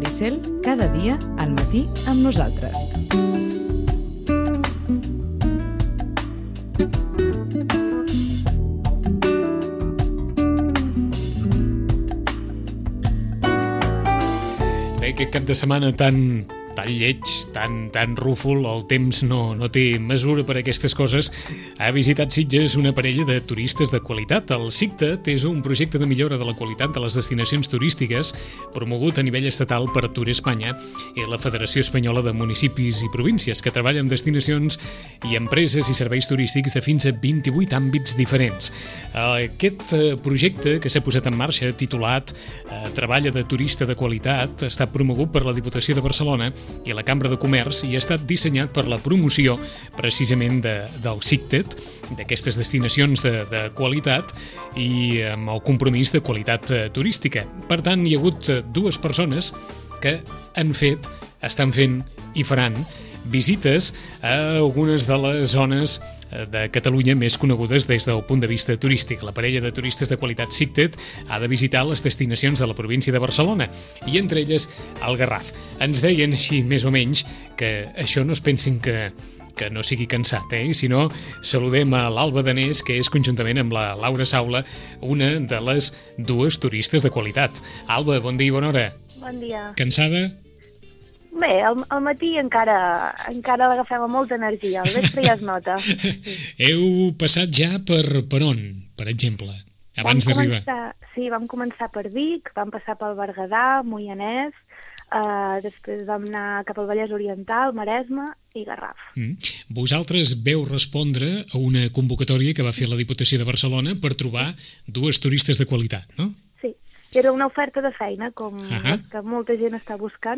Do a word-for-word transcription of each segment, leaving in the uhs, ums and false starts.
Maricel, cada dia al matí amb nosaltres. Bé, aquest cap de setmana tan, tan lleig, tan, tan rúfol, el temps no, no té mesura per a aquestes coses. Ha visitat Sitges una parella de turistes de qualitat. El SICTET és un projecte de millora de la qualitat de les destinacions turístiques promogut a nivell estatal per Tour Espanya i la Federació Espanyola de Municipis i Províncies, que treballa amb destinacions i empreses i serveis turístics de fins a vint-i-vuit àmbits diferents. Aquest projecte que s'ha posat en marxa, titulat Treballa de turista de qualitat, està promogut per la Diputació de Barcelona i la Cambra de Comerç i ha estat dissenyat per la promoció precisament de, del SICTET, d'aquestes destinacions de, de qualitat i amb el compromís de qualitat eh, turística. Per tant, hi ha hagut eh, dues persones que han fet, estan fent i faran visites a algunes de les zones de Catalunya més conegudes des del punt de vista turístic. La parella de turistes de qualitat SICTET ha de visitar les destinacions de la província de Barcelona i entre elles el Garraf. Ens deien així més o menys que això no es pensin que que no sigui cansat, eh? Si no, saludem a l'Alba Danés, que és conjuntament amb la Laura Saula, una de les dues turistes de qualitat. Alba, bon dia i bona hora. Bon dia. Cansada? Bé, al, al matí encara encara l'agafem amb molta energia, al vespre ja es nota. Heu passat ja per, per on, per exemple, abans d'arribar? Sí, vam començar per Vic, vam passar pel Berguedà, Moianès, eh, després vam anar cap al Vallès Oriental, Maresme i Garraf. Mm. Vosaltres veu respondre a una convocatòria que va fer la Diputació de Barcelona per trobar dues turistes de qualitat, no? Sí, era una oferta de feina, com uh-huh. que molta gent està buscant,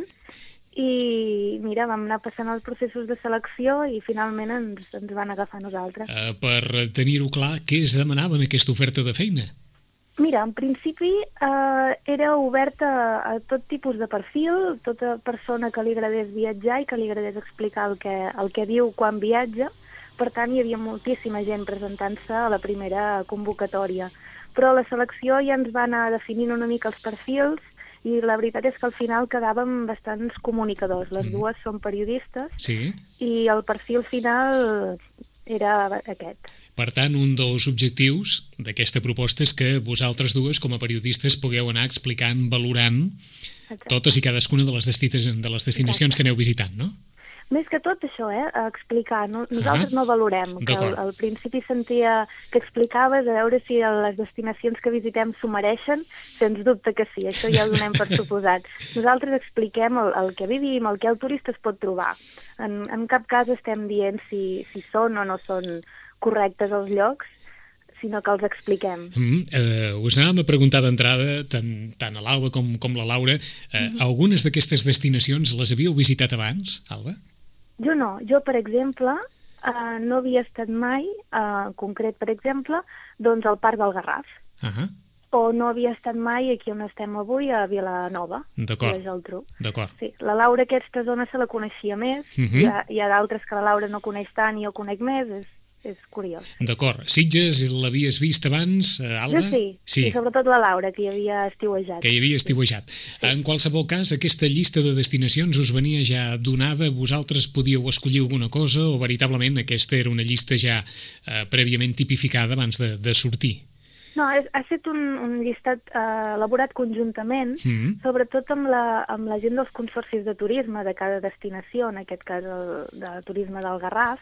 i mira, vam anar passant els processos de selecció i finalment ens, ens van agafar a nosaltres. Uh, per tenir-ho clar, què es demanava en aquesta oferta de feina? Mira, en principi eh, era oberta a, a tot tipus de perfil, tota persona que li agradés viatjar i que li agradés explicar el que, el que viu quan viatja. Per tant, hi havia moltíssima gent presentant-se a la primera convocatòria. Però la selecció ja ens va anar definint una mica els perfils i la veritat és que al final quedàvem bastants comunicadors. Les dues són periodistes sí. I el perfil final era aquest. Per tant, un dels objectius d'aquesta proposta és que vosaltres dues, com a periodistes, pugueu anar explicant, valorant Exacte. Totes i cadascuna de les, destinacions, de les destinacions Exacte. Que aneu visitant, no? Més que tot això, eh, explicar. No, nosaltres ah, no valorem, que al, al principi sentia que explicaves a veure si les destinacions que visitem s'ho mereixen, sens dubte que sí, això ja ho donem per suposat. Nosaltres expliquem el, el que vivim, el que el turista es pot trobar. En, en cap cas estem dient si, si són o no són correctes els llocs, sinó que els expliquem. Mm, eh, us anàvem a preguntar d'entrada, tant, tant a l'Alba com, com la Laura, eh, mm-hmm. algunes d'aquestes destinacions les havíeu visitat abans, Alba? Jo no. Jo, per exemple, eh, no havia estat mai, eh, en concret, per exemple, doncs al Parc del Garraf. Uh-huh. O no havia estat mai aquí on estem avui, a Vilanova, D'acord. a la Geltrú. D'acord. Sí, la Laura aquesta zona se la coneixia més, uh-huh. hi ha, hi ha d'altres que la Laura no coneix tant i jo conec més, és és curiós. D'acord. Sitges l'havies vist abans, Alba? Jo sí, sí, i sobretot la Laura, que hi havia estiuejat. Que hi havia estiuejat. Sí. En qualsevol cas, aquesta llista de destinacions us venia ja donada, vosaltres podíeu escollir alguna cosa o veritablement aquesta era una llista ja eh, prèviament tipificada abans de, de sortir? No, és, ha estat un, un llistat eh, elaborat conjuntament, mm. sobretot amb la, amb la gent dels consorcis de turisme de cada destinació, en aquest cas el, de turisme del Garraf,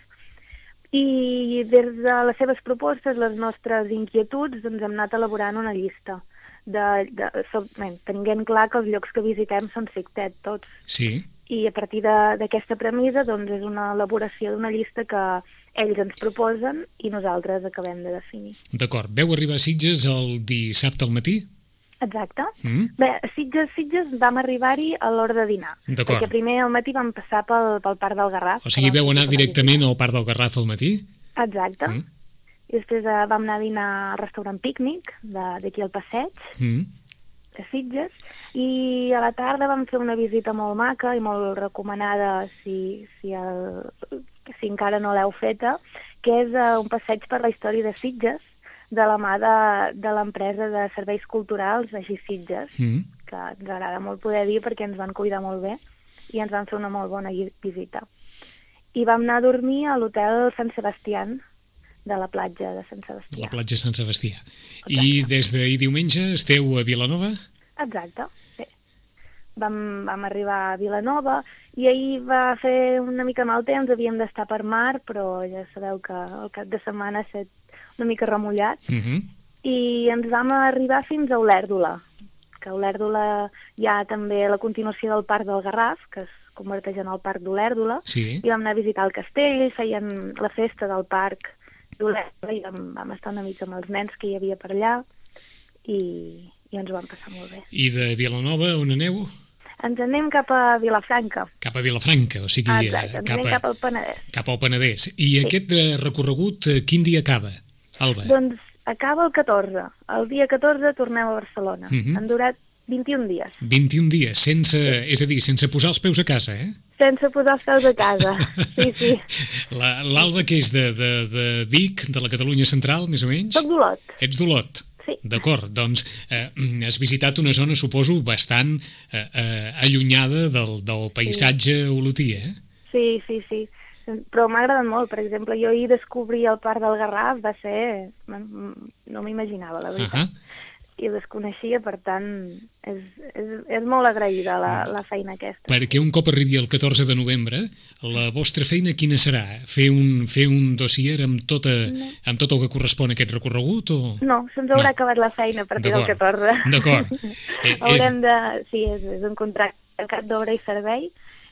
i des de les seves propostes, les nostres inquietuds, doncs hem anat elaborant una llista. De, de, so, ben, tenint clar que els llocs que visitem són SICTET, tots. Sí. I a partir d'aquesta premissa doncs, és una elaboració d'una llista que ells ens proposen i nosaltres acabem de definir. D'acord. Veu arribar a Sitges el dissabte al matí? Exacte. Mm. Bé, a Sitges, Sitges vam arribar-hi a l'hora de dinar. D'acord. Perquè primer al matí vam passar pel, pel Parc del Garraf. O sigui, veu anar directament al Parc del Garraf al matí? Exacte. Mm. I després eh, vam anar a dinar al restaurant Pícnic, d'aquí al passeig, mm. de Sitges, i a la tarda vam fer una visita molt maca i molt recomanada si, si, el, si encara no l'heu feta, que és eh, un passeig per la història de Sitges, de la mà de, de l'empresa de serveis culturals Així Sitges. Mm. que ens agrada molt poder dir perquè ens van cuidar molt bé i ens van fer una molt bona visita. I vam anar a dormir a l'hotel Sant Sebastián, de la platja de Sant Sebastià. La platja Sant Sebastià. Exacte. I des d'ahir diumenge esteu a Vilanova? Exacte, sí. Vam, vam arribar a Vilanova i ahir va fer una mica mal temps, havíem d'estar per mar, però ja sabeu que el cap de setmana ha estat una mica remullat, uh -huh. i ens vam arribar fins a Olèrdola, que a Olèrdola hi ha també la continuació del Parc del Garraf, que es converteix en el Parc d'Olèrdola, sí. i vam anar a visitar el castell, feien la festa del Parc d'Olèrdola i vam, vam estar una mica amb els nens que hi havia per allà i, i ens ho vam passar molt bé. I de Vilanova on aneu? Ens anem cap a Vilafranca. Cap a Vilafranca, o sigui... Exacte, ens cap, anem a, cap al Penedès. Cap al Penedès. I sí. aquest recorregut quin dia acaba, Alba? Doncs acaba el catorze. El dia catorze tornem a Barcelona. Uh -huh. Han durat vint-i-un dies. vint-i-un dies, sense, sí. és a dir, sense posar els peus a casa, eh? Sense posar els peus a casa, sí, sí. L'Alba, que és de, de, de Vic, de la Catalunya Central, més o menys? Soc d'Olot. Ets d'Olot? Sí. D'acord, doncs eh, has visitat una zona, suposo, bastant eh, eh, allunyada del, del paisatge sí. olotí, eh? Sí, sí, sí. Però m'ha agradat molt. Per exemple, jo ahir descobrir el Parc del Garraf va ser... no m'imaginava, la veritat. Uh -huh. I ho desconeixia, per tant, és, és, és molt agraïda la, la feina aquesta. Perquè un cop arribi el catorze de novembre, la vostra feina quina serà? Fer un, fer un dossier amb, tota, no. amb tot el que correspon a aquest recorregut? O... No, se'ns haurà no. acabat la feina a partir del catorze. D'acord. Eh, Haurem és... de... Sí, és, és un contracte d'obra i servei,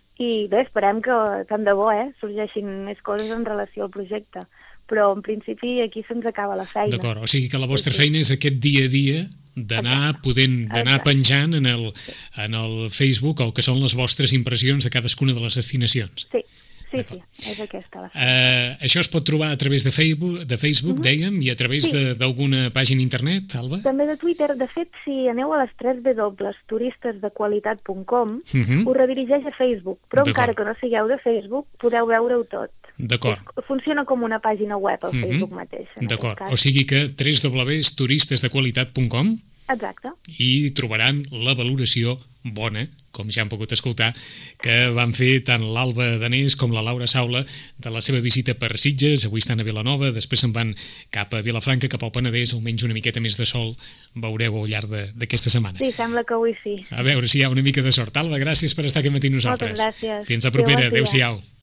i bé, esperem que, tant de bo, eh, sorgeixin més coses en relació al projecte. Però en principi aquí se'ns acaba la feina. D'acord, o sigui que la vostra sí, sí. feina és aquest dia a dia d'anar podent d'anar penjant en el, en el Facebook el que són les vostres impressions de cadascuna de les destinacions. Sí, sí, sí, és aquesta la feina. Uh, això es pot trobar a través de Facebook, de Facebook uh-huh. dèiem, i a través sí. d'alguna pàgina internet, Alba? També de Twitter. De fet, si aneu a les tres w punt turistes de qualitat punt com, uh-huh. us redirigeix a Facebook, però encara que no sigueu de Facebook, podeu veure-ho tot. D'acord. Funciona com una pàgina web al uh-huh. Facebook mateix. D'acord, o sigui que w w w punt turistes de qualitat punt com. Exacte. I trobaran la valoració bona, com ja han pogut escoltar, que van fer tant l'Alba Danés com la Laura Saula de la seva visita per Sitges. Avui estan a Vilanova, després se'n van cap a Vilafranca, cap al Penedès, almenys una miqueta més de sol veureu al llarg d'aquesta setmana. Sí, sembla que avui sí. A veure si hi ha una mica de sort. Alba, gràcies per estar aquí matí nosaltres. Moltes gràcies. Fins a propera. Adéu-siau.